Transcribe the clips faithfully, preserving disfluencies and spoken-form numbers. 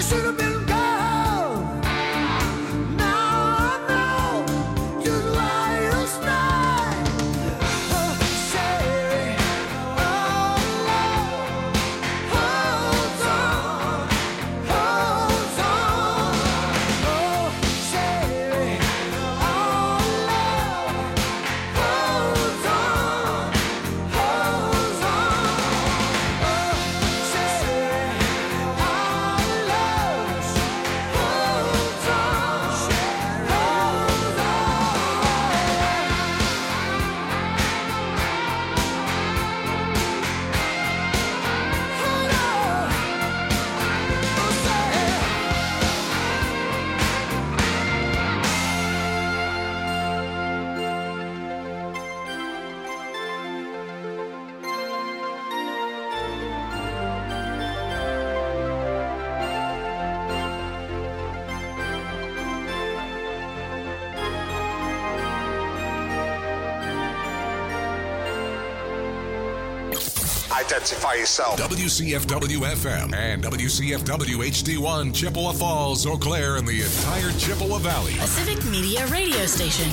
Identify yourself. W C F W F M and W C F W H D one, Chippewa Falls, Eau Claire, and the entire Chippewa Valley. A Civic Media radio station.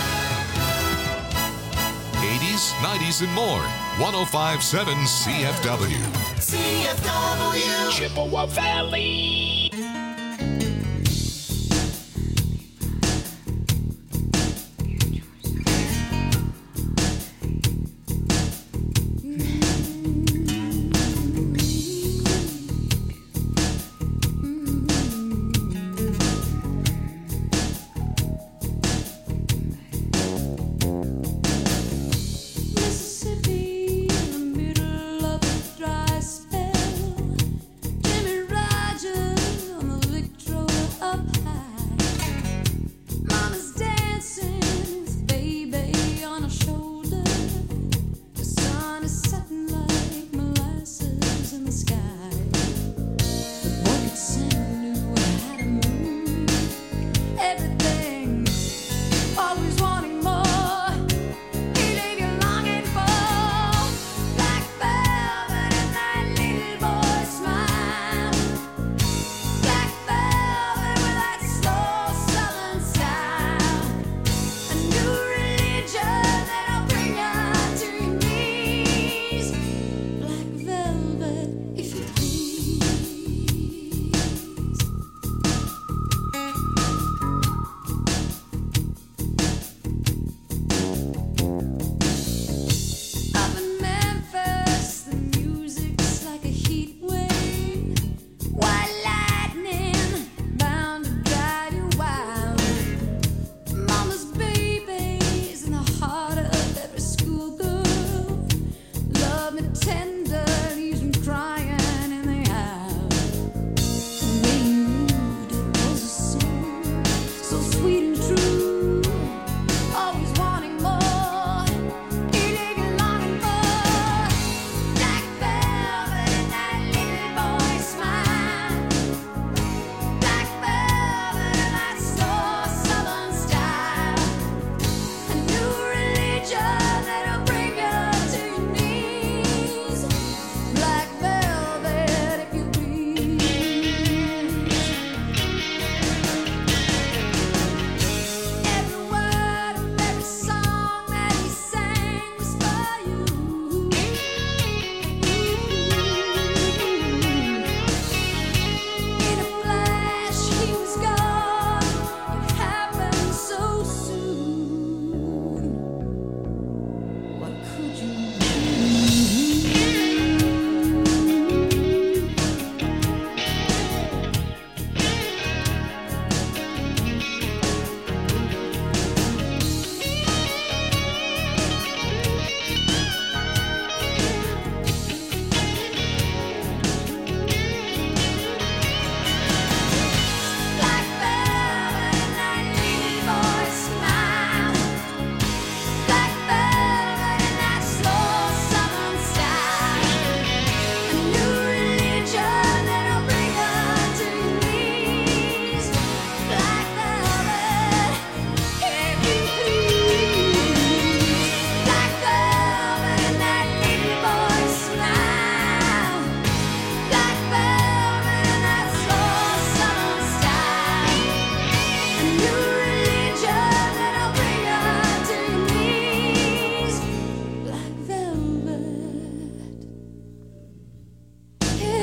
eighties, nineties, and more. one oh five point seven C F W. C F W. Chippewa Valley. Jimmy Rogers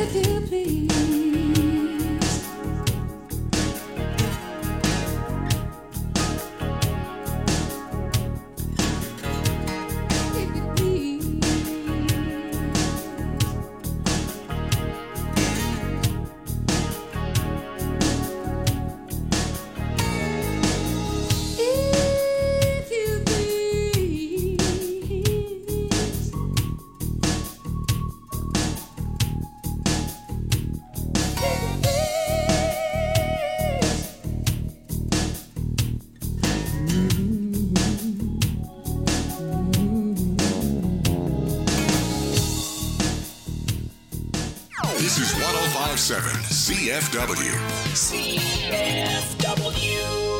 This is one oh five point seven C F W. C F W.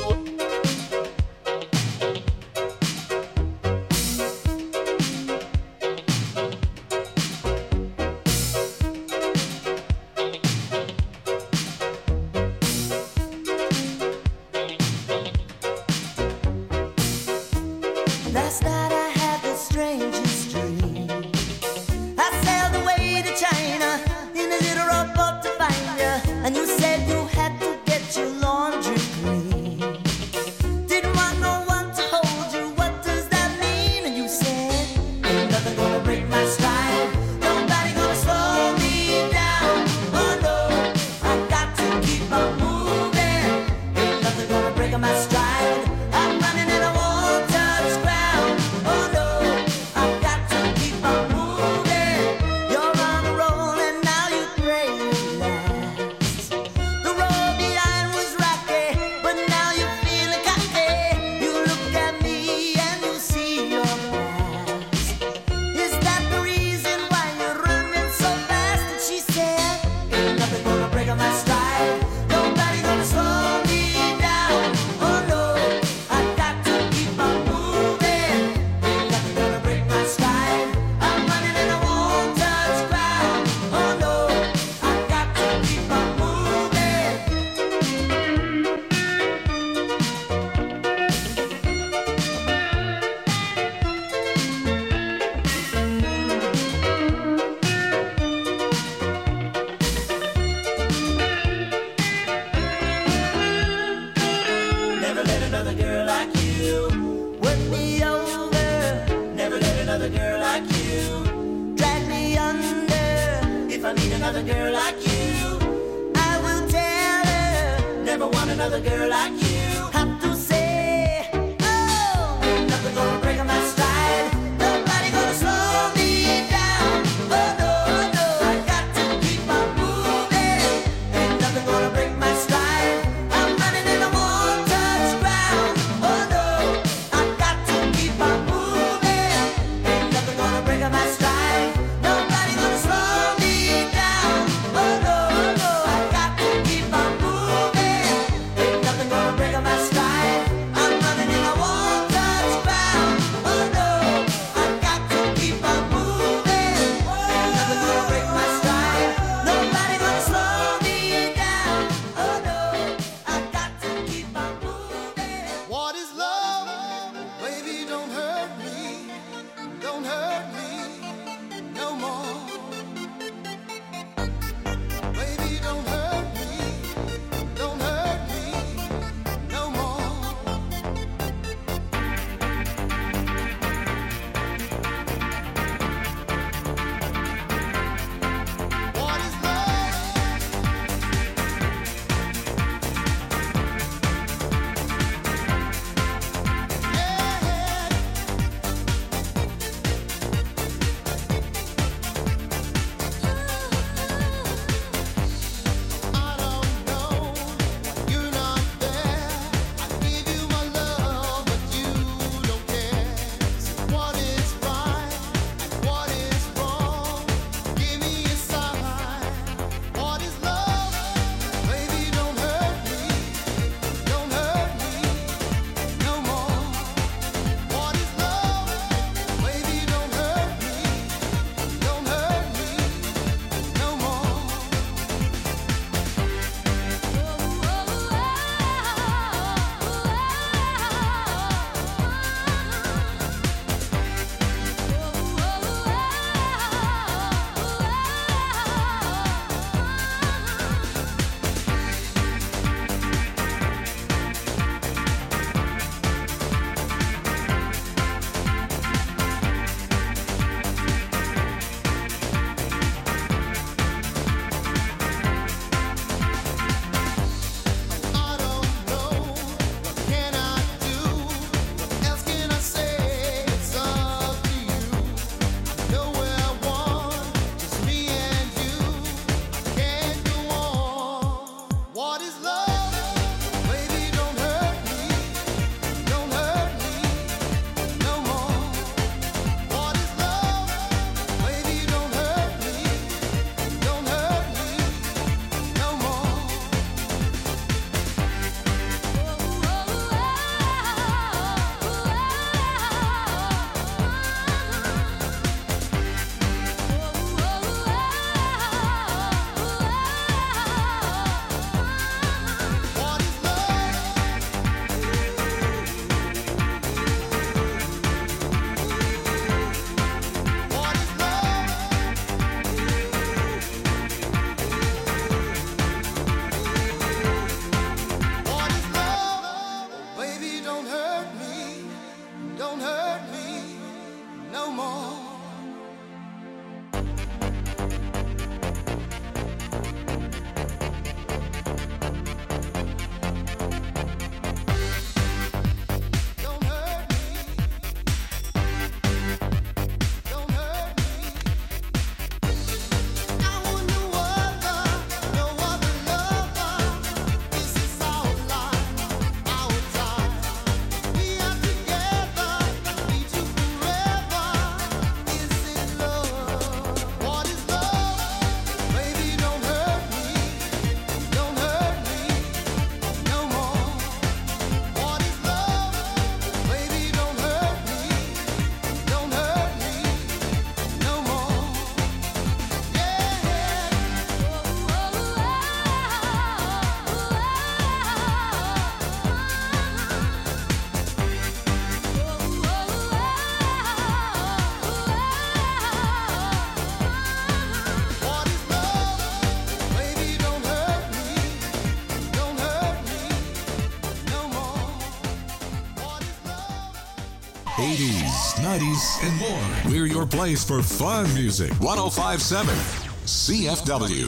Last night I had the strangest dream. I sailed away to China in a little rowboat to find you, and you said you had to get your laundry clean. Didn't want no one to hold you. What does that mean? And you said, ain't nothing gonna break my stride. Nobody gonna slow me down. Oh no, I got to keep on moving. Ain't nothing gonna break my stride. I'm running and I won't touch ground. Oh no, I've got to keep on moving. You're on a roll and now you pray you last. The road behind was rocky, but now you're feeling cocky. You look at me and you see your past. Is that the reason why you're running so fast? And she said, ain't nothing gonna break on my stride. Nobody gonna slow me down. Oh no, I've got to keep on moving. Ain't nothing gonna break my stride. I'm running and I won't touch ground. Oh no, I've got to keep on moving. Never let another girl like you work me over. Never let another girl like you drag me under. If I meet another girl like you, I will tell her. Never want another girl like you. Have to say, oh, ain't nothing gonna break on my stride. Nobody gonna slow me down. Oh no, no, I got to keep on moving. Ain't nothing gonna break my stride. I'm running and I won't touch ground. Oh no, I've got to keep on moving. Ain't nothing gonna break my stride. Nobody gonna slow me down. Oh no, no, I've got to keep on moving. Ain't nothing gonna break eighties, nineties, and more. We're your place for fun music. one oh five point seven C F W.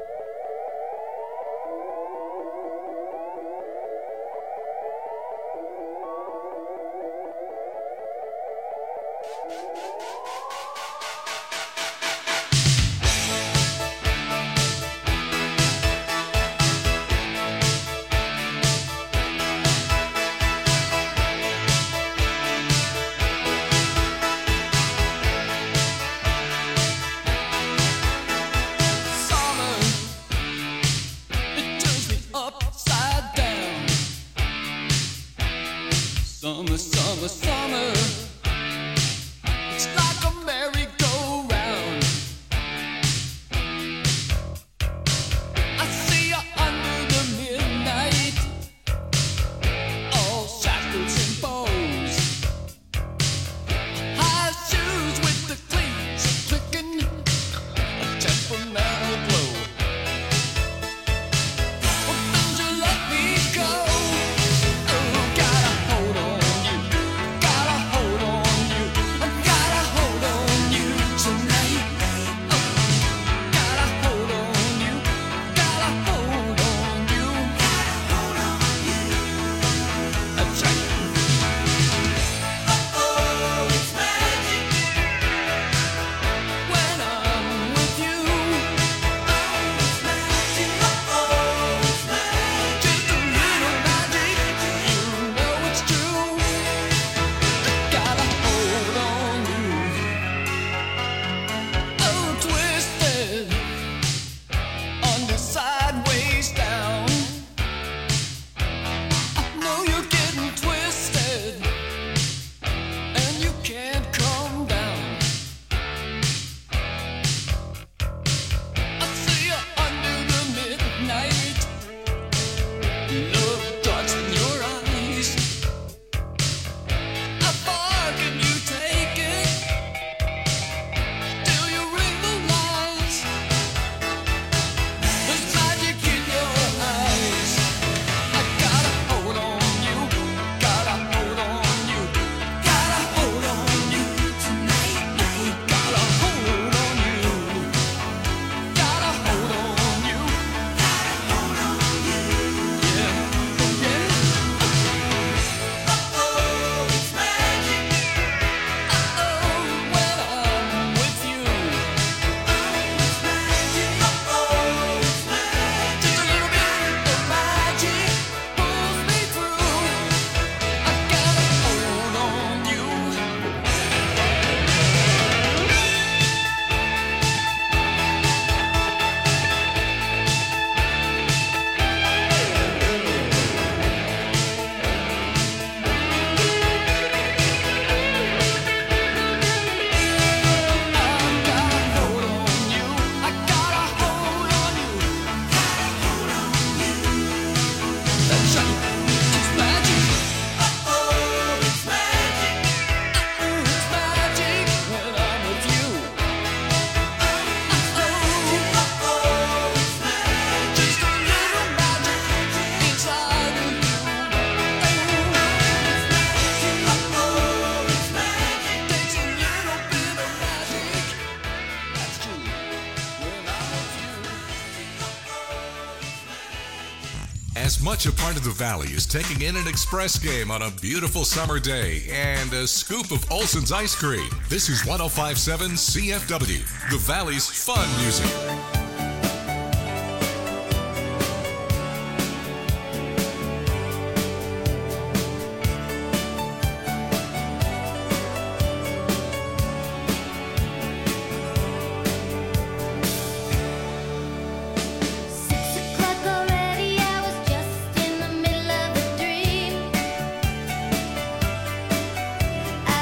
As much a part of the Valley as taking in an express game on a beautiful summer day and a scoop of Olson's ice cream. This is one oh five point seven C F W, the Valley's fun music.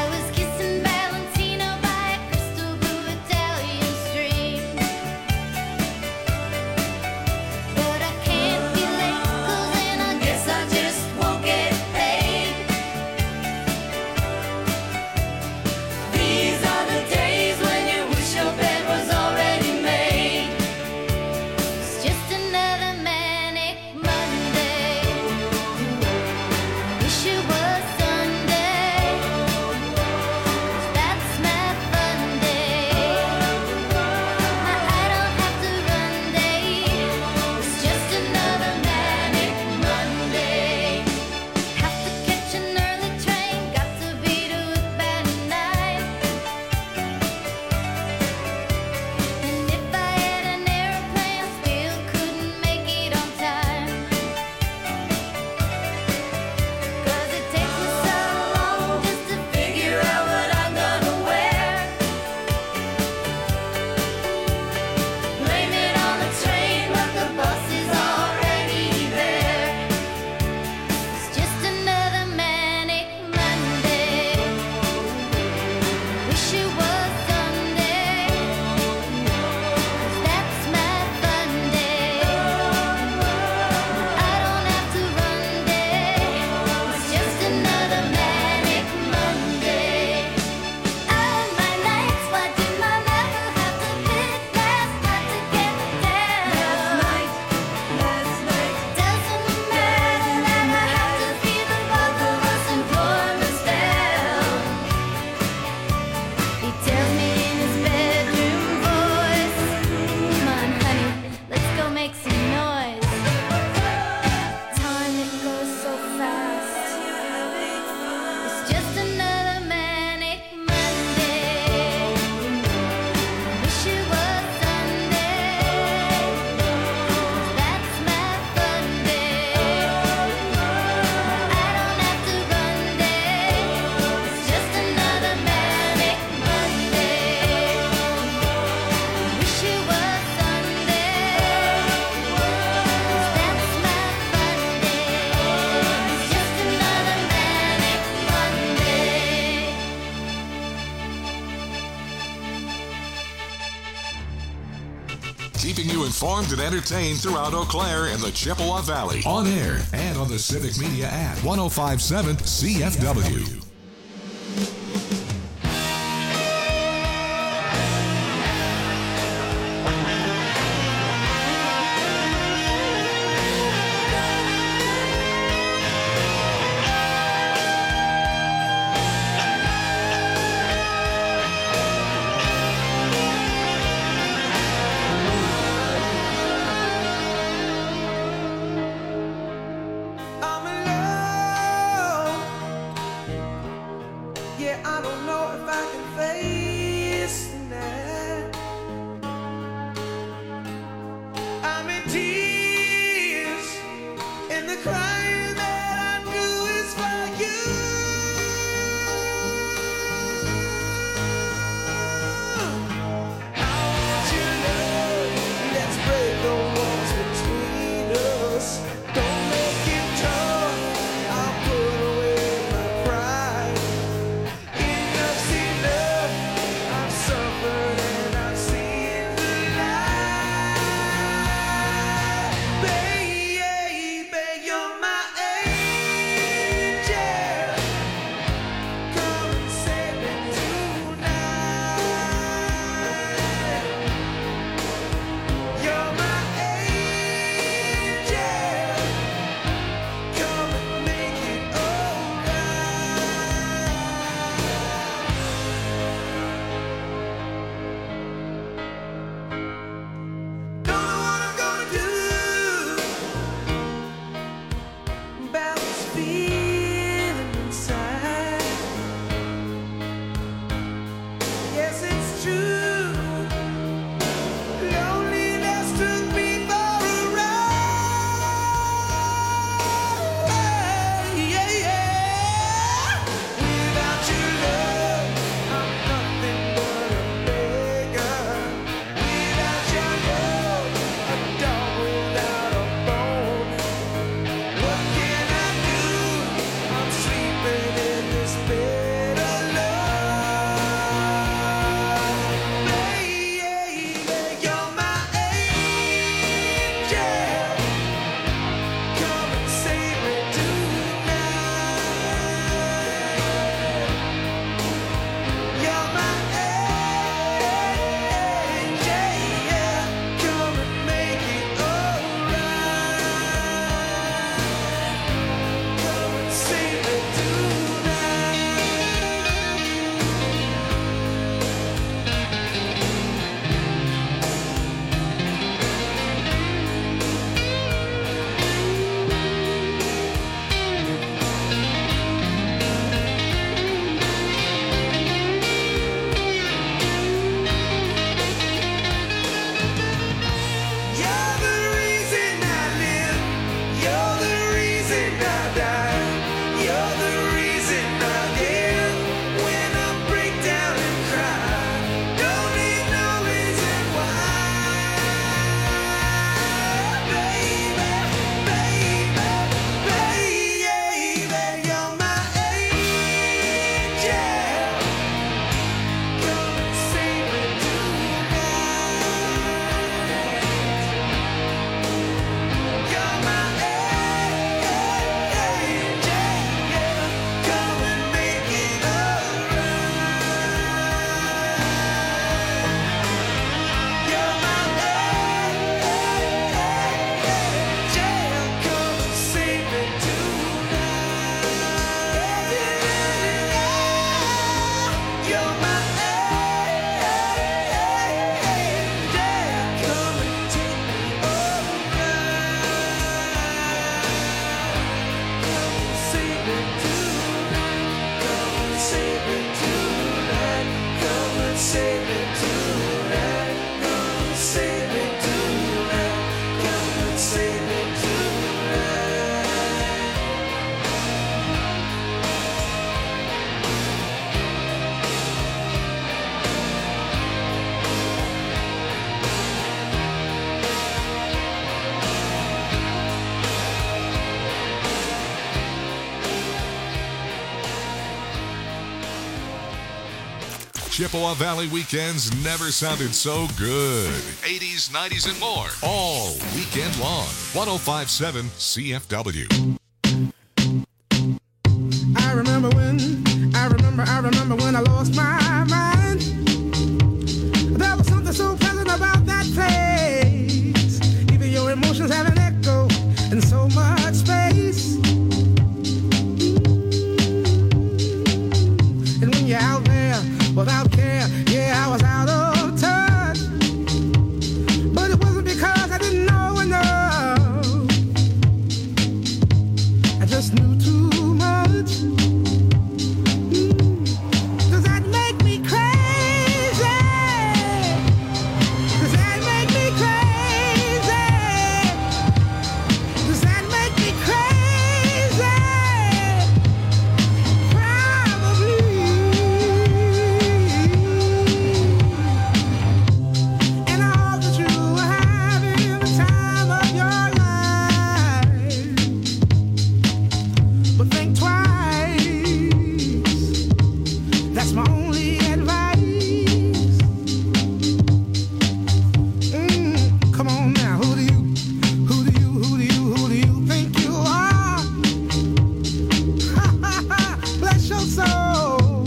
Valentino by a crystal blue Italian stream. keeping you informed and entertained throughout Eau Claire and the Chippewa Valley. On air and on the Civic Media app. ten fifty-seven C F W. Chippewa Valley weekends never sounded so good. eighties, nineties, and more. All weekend long. ten fifty-seven C F W. I remember when, I remember, I remember when I lost my mind. There was something so pleasant about that place. Even your emotions have an echo in so much space. And when you're out there without care, yeah, I was out of touch. But it wasn't because I didn't know enough. I just knew too much. Mm. Does that make me crazy? Does that make me crazy? Does that make me crazy? Probably. And I hope that you are having the time of your life. But think twice. That's my only advice. Mm, come on now, who do you, who do you, who do you, who do you think you are? Bless your soul.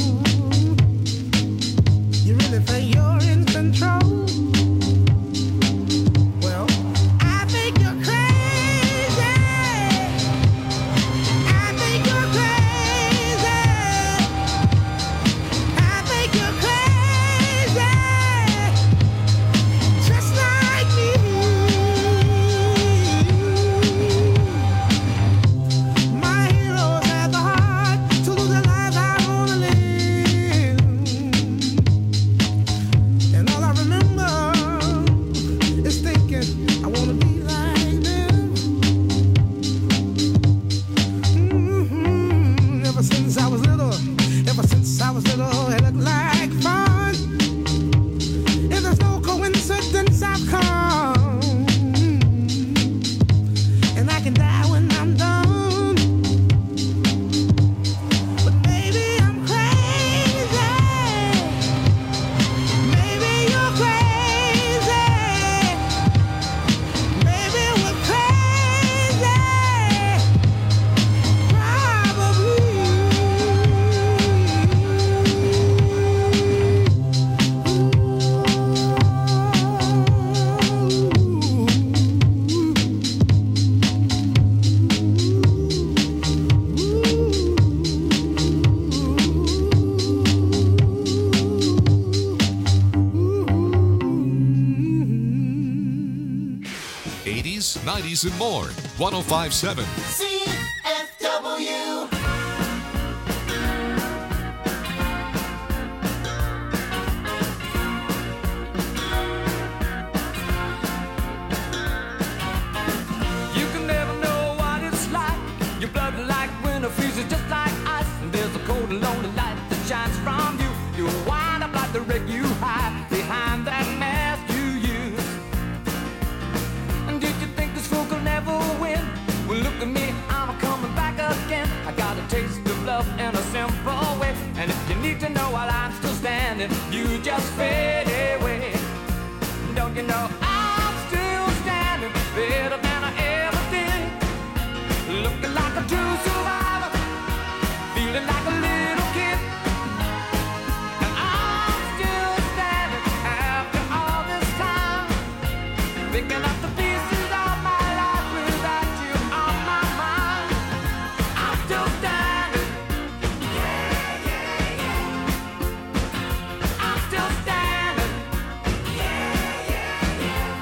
You really think you're in control? Well, I think you're crazy. I think you're crazy. I think you're crazy. Just like me. My heroes had the heart to lose their lives. I wanna live. And all I remember is thinking I wanna be like them. Mhm. Ever since I was little, ever since I was little, it looked like fun. If there's no coincidence, I've come. And I can die when I'm done. But maybe I'm crazy. Maybe you're crazy. Maybe we're crazy. eighties, nineties, and more. ten fifty-seven. C F W. You can never know what it's like. Your blood like winter freezes just like ice. And there's a cold and lonely light that shines from you. You wind up like the wreck you hide behind that mask you use. And did you think this fool could never win? Well, look at me, I'm a coming back again. I got a taste of love in a simple way. And if you need to know while I'm still standing, you just fade away. Don't you know I'm still standing better than I ever did? Looking like a true survivor, feeling like a little kid. And I'm still standing after all this time, picking up the pieces of my life without you on my mind. I'm still standing. Yeah, yeah, yeah. I'm still standing. Yeah, yeah,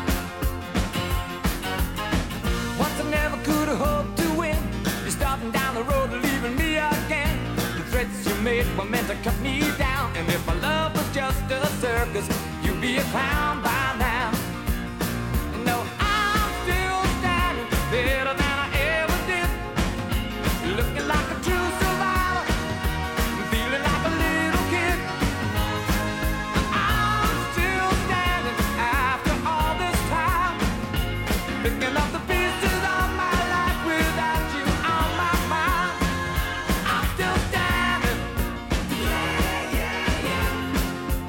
yeah. Once I never could have hoped to win. You're starting down the road, leaving me again. The threats you made were meant to cut me down. And if my love was just a circus, you'd be a clown by now. No, I'm still standing better than I ever did. Looking like a true survivor, feeling like a little kid. I'm still standing after all this time, picking up the pieces of my life without you on my mind. I'm still standing. Yeah, yeah, yeah.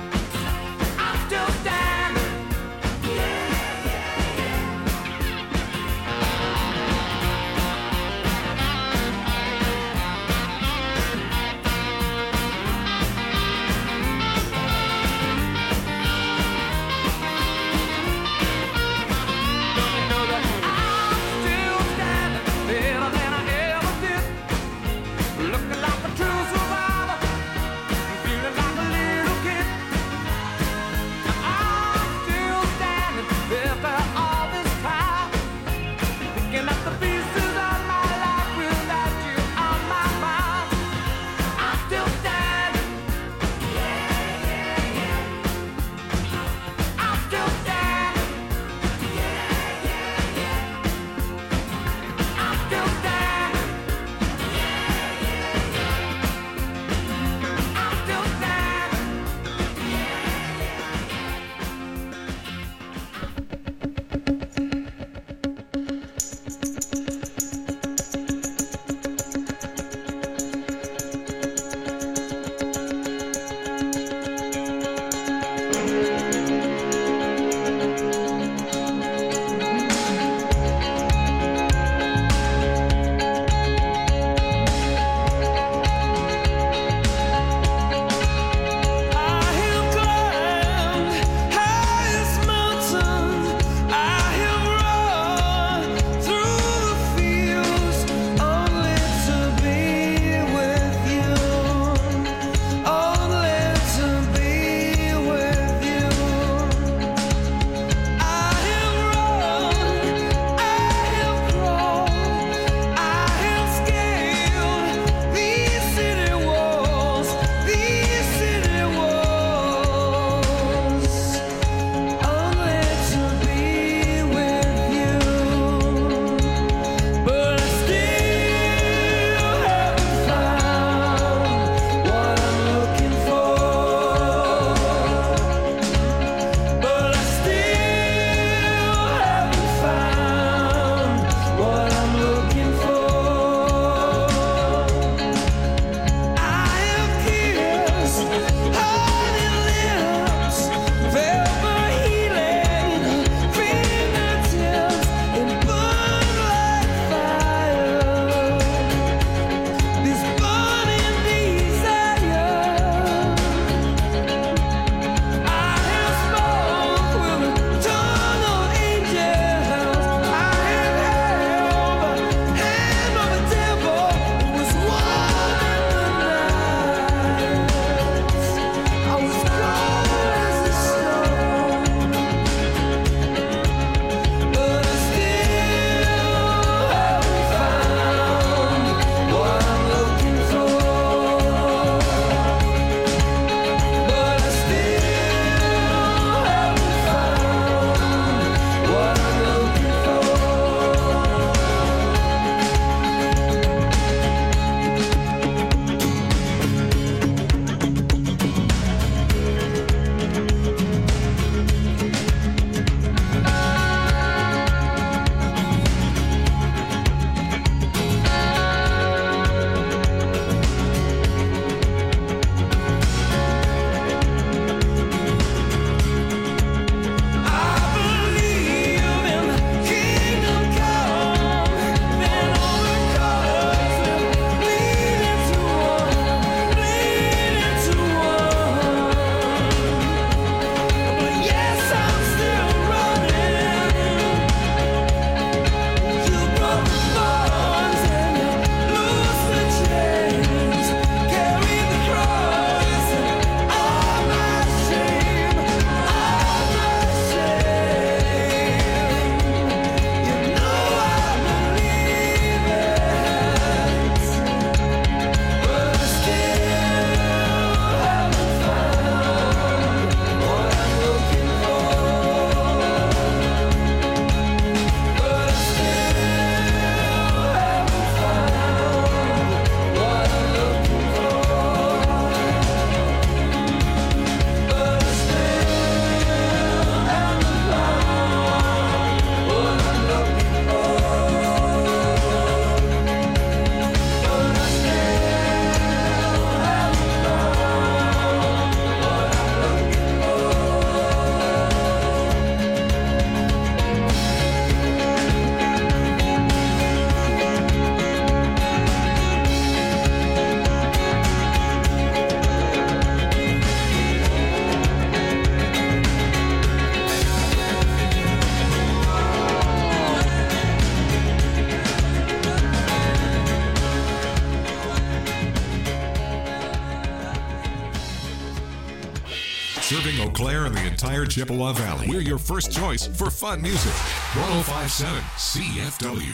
serving Eau Claire and the entire Chippewa Valley. We're your first choice for fun music. one oh five point seven C F W.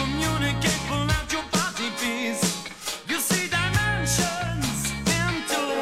Communicate, pull out your body piece. You see dimensions into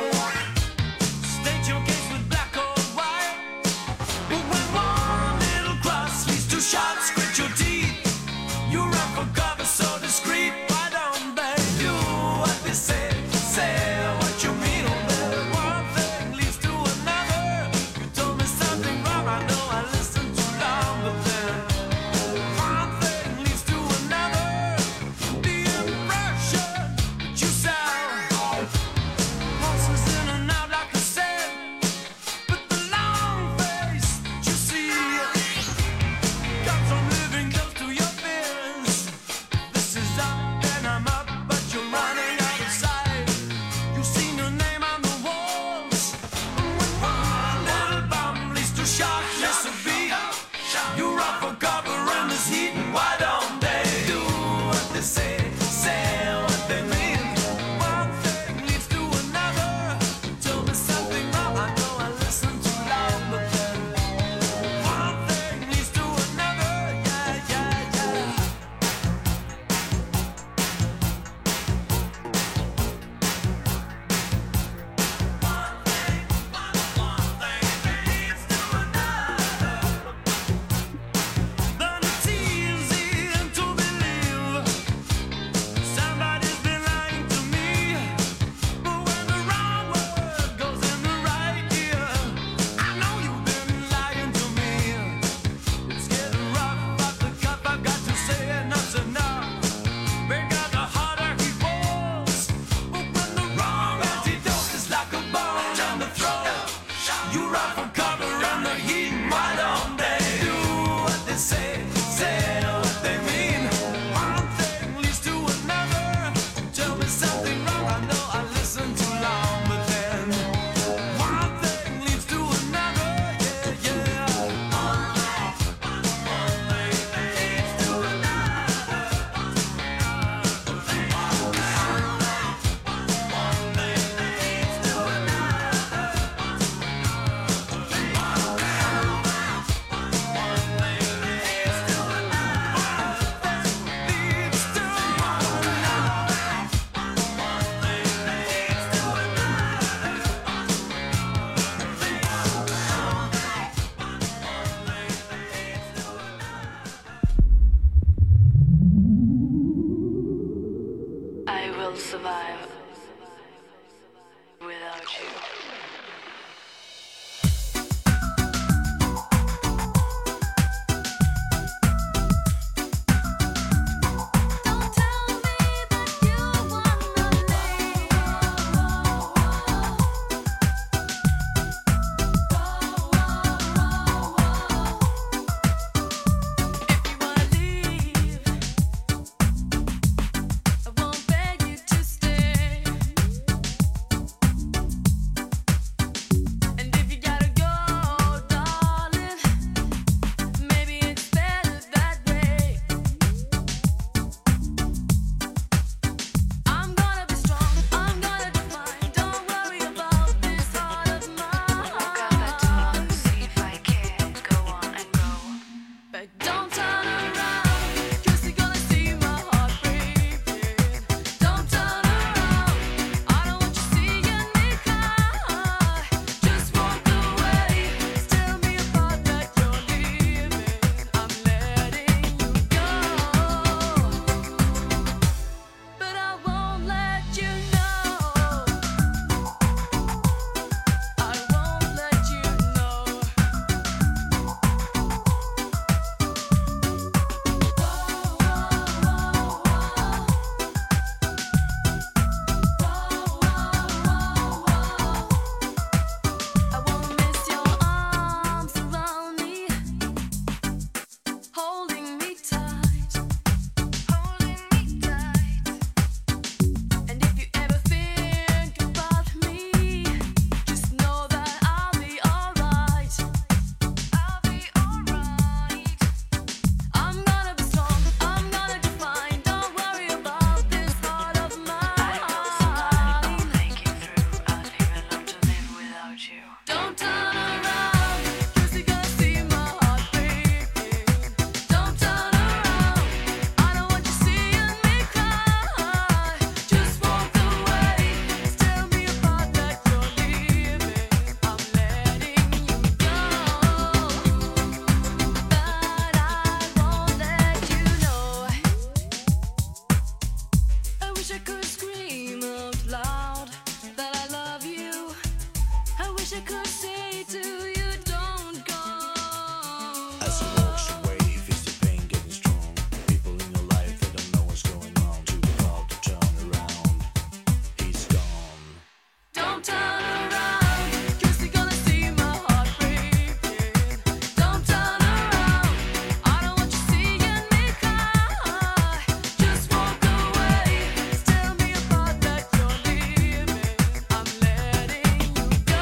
as he walks away, he feels the pain getting strong. People in your life, they don't know what's going on. Too proud to turn around. He's gone. Don't turn around, 'cause you're gonna see my heart breaking. Don't turn around, I don't want you seeing me cry. Just walk away, tell me about that you're leaving. I'm letting you go.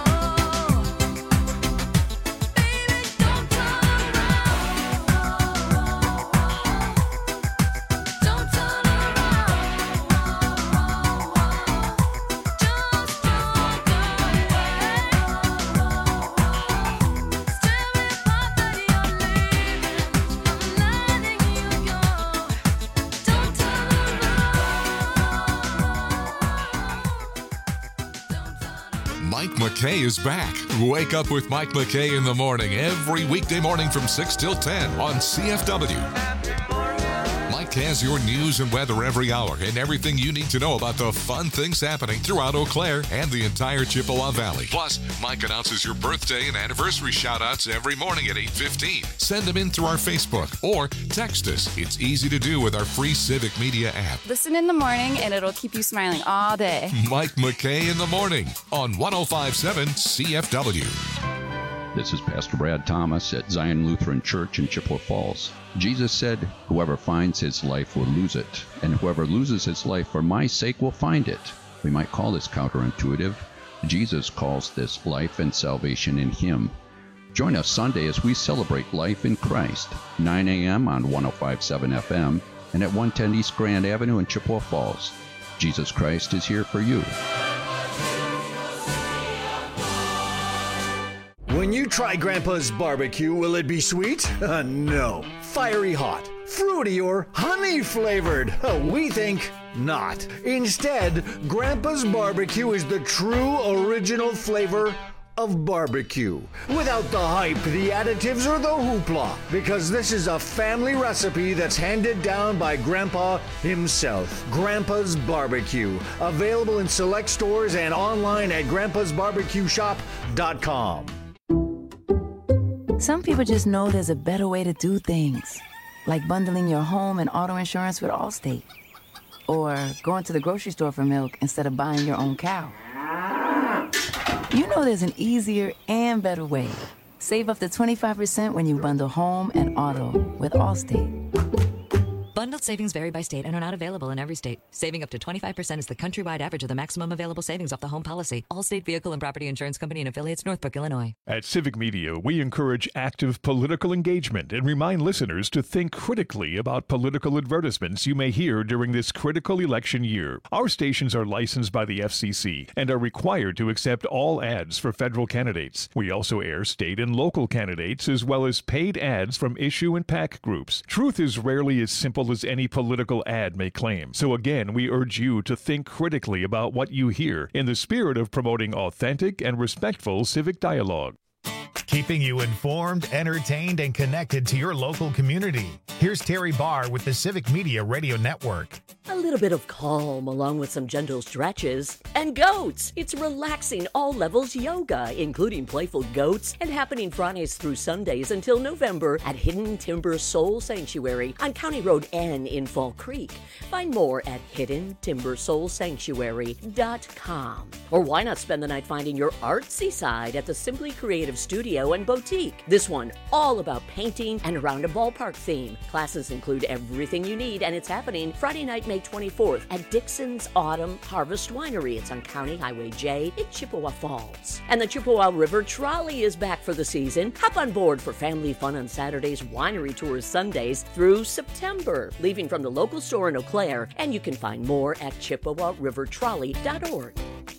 Baby, don't turn around. Don't turn around. Just walk away. Tell me about that you're leaving. I'm letting you go. Don't turn around. Mike McKay is back. Wake up with Mike McKay in the morning every weekday morning from six till ten on C F W. Mike has your news and weather every hour and everything you need to know about the fun things happening throughout Eau Claire and the entire Chippewa Valley. Plus, Mike announces your birthday and anniversary shout-outs every morning at eight fifteen. Send them in through our Facebook or text us. It's easy to do with our free Civic Media app. Listen in the morning and it'll keep you smiling all day. Mike McKay in the morning on one oh five point seven C F W. This is Pastor Brad Thomas at Zion Lutheran Church in Chippewa Falls. Jesus said, "Whoever finds his life will lose it, and whoever loses his life for my sake will find it." We might call this counterintuitive. Jesus calls this life and salvation in him. Join us Sunday as we celebrate life in Christ, nine a.m. on one oh five point seven F M and at one ten East Grand Avenue in Chippewa Falls. Jesus Christ is here for you. When you try Grandpa's barbecue, will it be sweet? Uh, no. Fiery hot, fruity, or honey flavored? Uh, we think not. Instead, Grandpa's barbecue is the true original flavor of barbecue. Without the hype, the additives, or the hoopla. Because this is a family recipe that's handed down by Grandpa himself. Grandpa's Barbecue. Available in select stores and online at grandpas barbecue shop dot com. Some people just know there's a better way to do things, like bundling your home and auto insurance with Allstate, or going to the grocery store for milk instead of buying your own cow. You know there's an easier and better way. Save up to twenty-five percent when you bundle home and auto with Allstate. Bundled savings vary by state and are not available in every state. Saving up to twenty-five percent is the countrywide average of the maximum available savings off the home policy. Allstate Vehicle and Property Insurance Company and affiliates, Northbrook, Illinois. At Civic Media, we encourage active political engagement and remind listeners to think critically about political advertisements you may hear during this critical election year. Our stations are licensed by the F C C and are required to accept all ads for federal candidates. We also air state and local candidates as well as paid ads from issue and PAC groups. Truth is rarely as simple as any political ad may claim. So again, we urge you to think critically about what you hear in the spirit of promoting authentic and respectful civic dialogue. Keeping you informed, entertained, and connected to your local community. Here's Terry Barr with the Civic Media Radio Network. A little bit of calm along with some gentle stretches. And goats! It's relaxing all levels yoga, including playful goats, and happening Fridays through Sundays until November at Hidden Timber Soul Sanctuary on County Road N in Fall Creek. Find more at hidden timber soul sanctuary dot com. Or why not spend the night finding your artsy side at the Simply Creative Studio and Boutique? This one all about painting and around a ballpark theme. Classes include everything you need, and it's happening Friday night, May twenty-fourth at Dixon's Autumn Harvest Winery. It's on County Highway J in Chippewa Falls. And the Chippewa River Trolley is back for the season. Hop on board for family fun on Saturdays, winery tours Sundays through September, leaving from the local store in Eau Claire, and you can find more at chippewa river trolley dot org.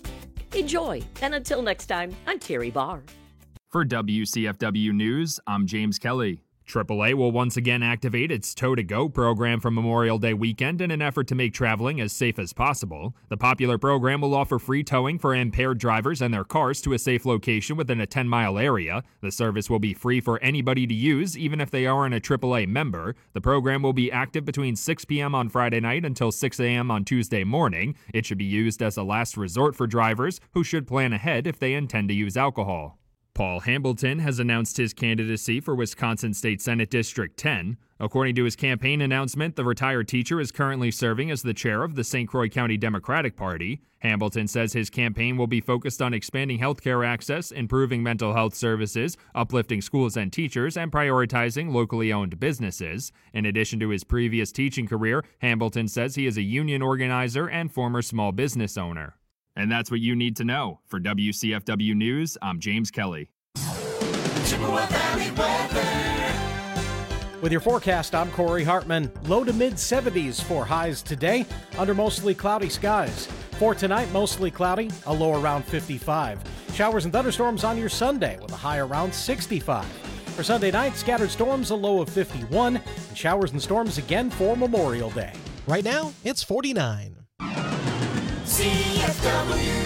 Enjoy, and until next time, I'm Terry Barr. For W C F W News, I'm James Kelly. triple A will once again activate its Tow to Go program for Memorial Day weekend in an effort to make traveling as safe as possible. The popular program will offer free towing for impaired drivers and their cars to a safe location within a ten-mile area. The service will be free for anybody to use, even if they aren't a triple A member. The program will be active between six p.m. on Friday night until six a.m. on Tuesday morning. It should be used as a last resort for drivers who should plan ahead if they intend to use alcohol. Paul Hambleton has announced his candidacy for Wisconsin State Senate District ten. According to his campaign announcement, the retired teacher is currently serving as the chair of the Saint Croix County Democratic Party. Hambleton says his campaign will be focused on expanding healthcare access, improving mental health services, uplifting schools and teachers, and prioritizing locally owned businesses. In addition to his previous teaching career, Hambleton says he is a union organizer and former small business owner. And that's what you need to know. For W C F W News, I'm James Kelly. Chippewa Valley weather. With your forecast, I'm Corey Hartman. Low to mid seventies for highs today under mostly cloudy skies. For tonight, mostly cloudy, a low around fifty-five. Showers and thunderstorms on your Sunday with a high around sixty-five. For Sunday night, scattered storms, a low of fifty-one, and showers and storms again for Memorial Day. Right now, it's forty-nine. C F W.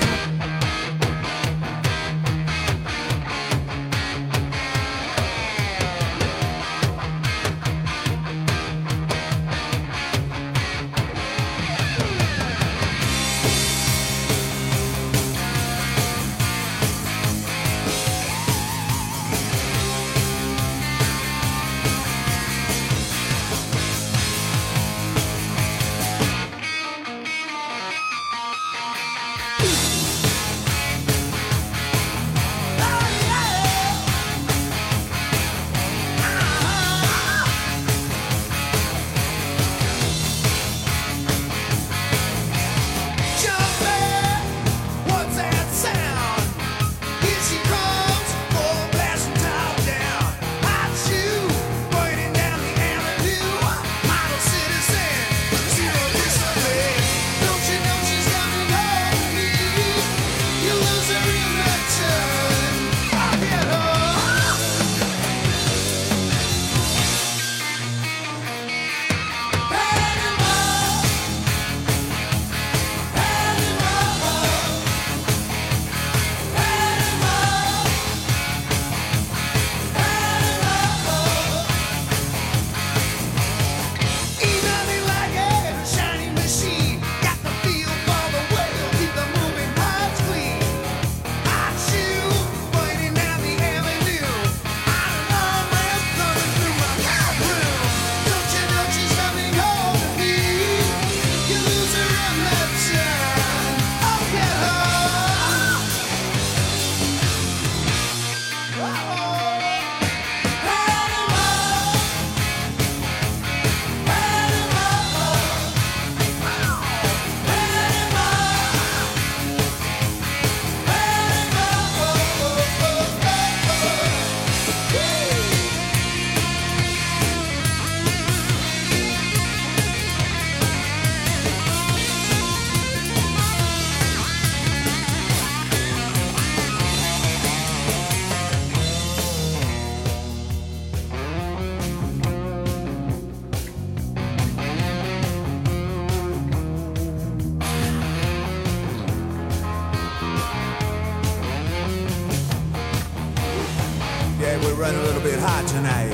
running a little bit hot tonight.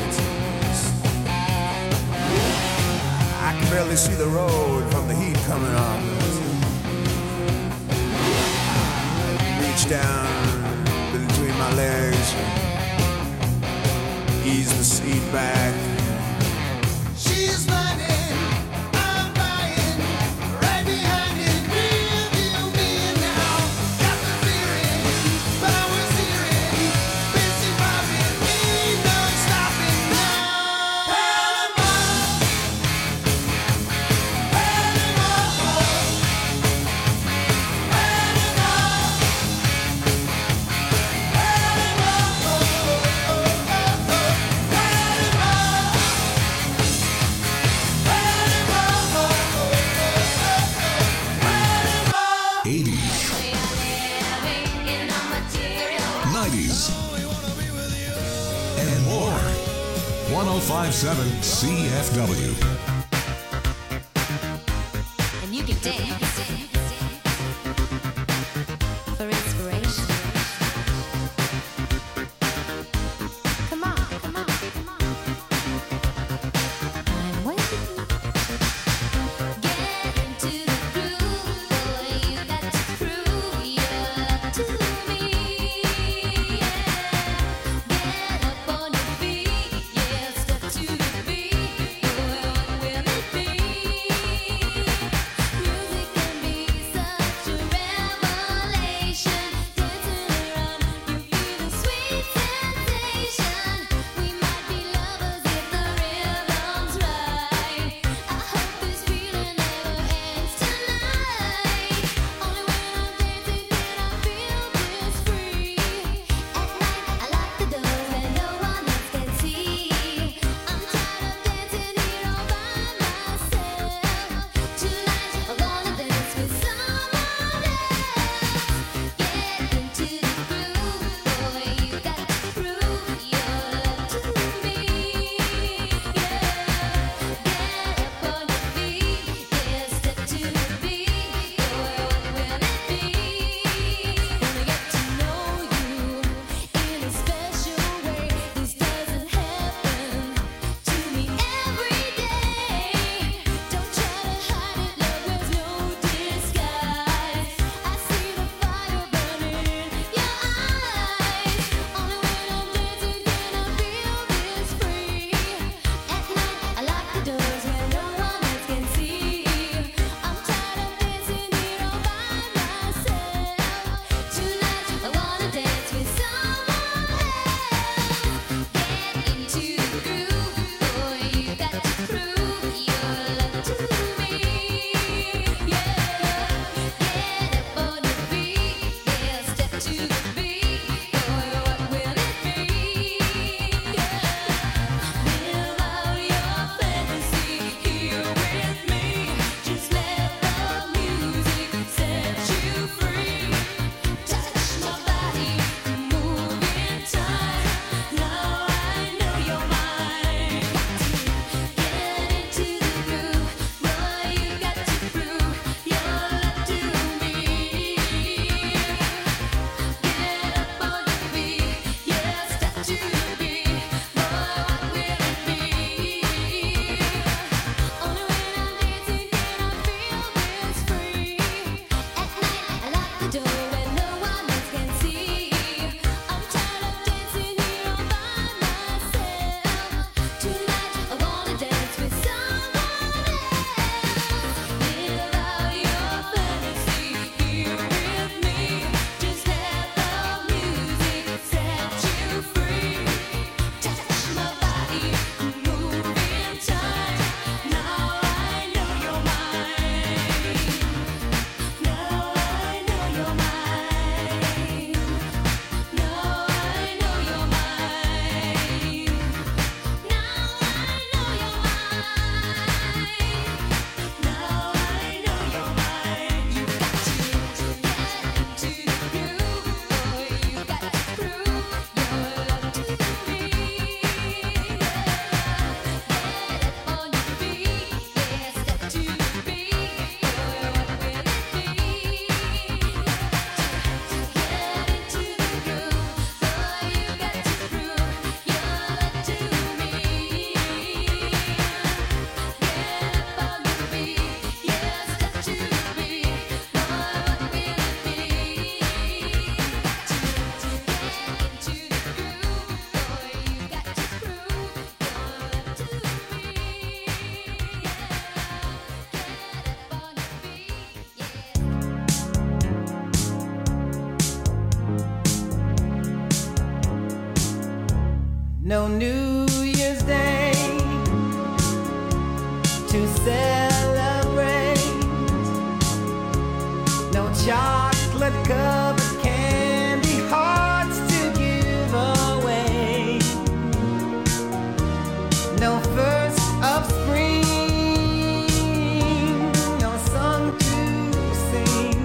I can barely see the road from the heat coming on. Reach down between my legs, ease the seat back. She's running, I'm buying, right behind it, real deal me now. Got the feeling, powers hearing, busy bobbing, ain't no stopping now. Panama, Panama, eighties, nineties, and more. one oh five point seven C F W. And you can dance for inspiration. Come on, come on, come on. I'm waiting. Get into the groove, boy. You got to prove you're to me. Yeah. No New Year's Day to celebrate. No chocolate covered candy hearts to give away. No first of spring, no song to sing.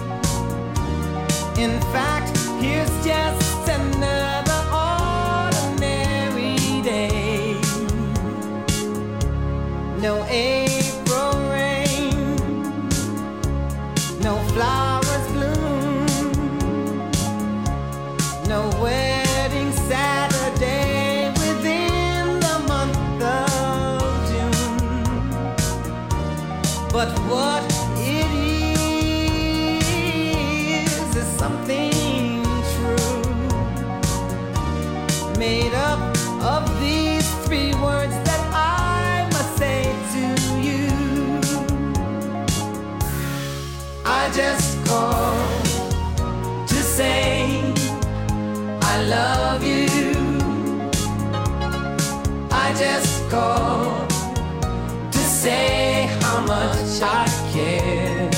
In fact, here's just another ordinary day. No April rain, no flowers bloom, no wedding Saturday within the month of June. But what it is is something true, made up of these three words that I must say to you. I just called to say I love you. I just called to say how much I care.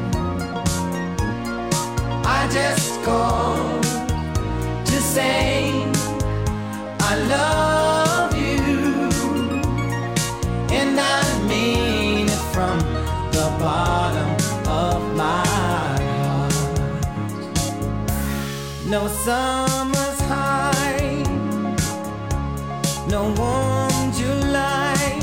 I just called to say I love you, and I mean it from the bottom of my heart. No summer's high, no warm July,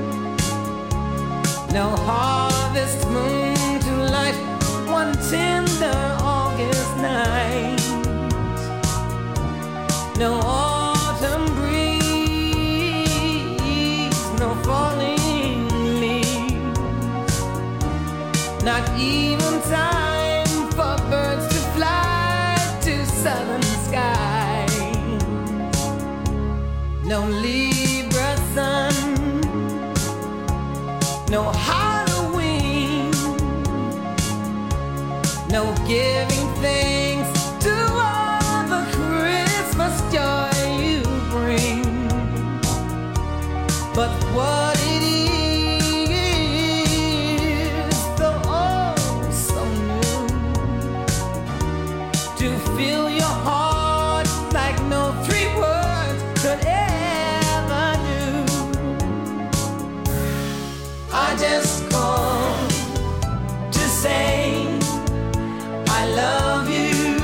no harvest moon to light one tender August night. No autumn breeze, no falling leaves, not even time for birds to fly to southern skies. No Libra sun, no Halloween, no giving thanks to all the Christmas joy you bring. But what it is, though oh so new, to fill your heart like no three words could ever do. I just called to say I love you.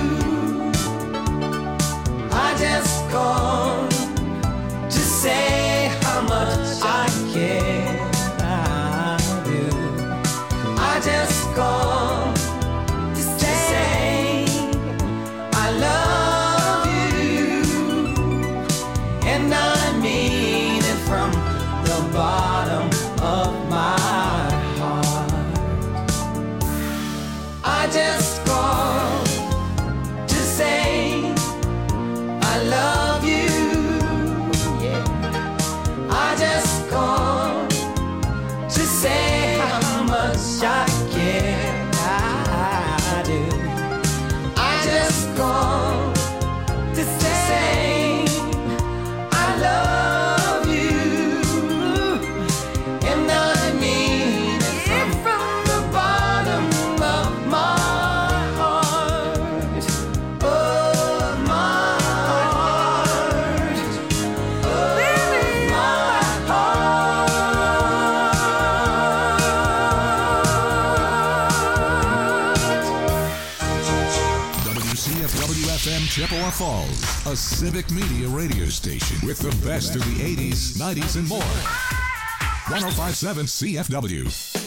I just called to say how much I care. I do. I just called to say I love you, and I mean it from the bottom of my heart. I just called to say I love you. Yeah. I just called to say how much I care. I do. I just called to say I love you, and I mean it from the bottom of my heart. Oh, my heart. Oh, my W C F W F M Chippewa Falls, a civic media radio station with the best of the eighties, nineties, and more. one oh five point seven C F W.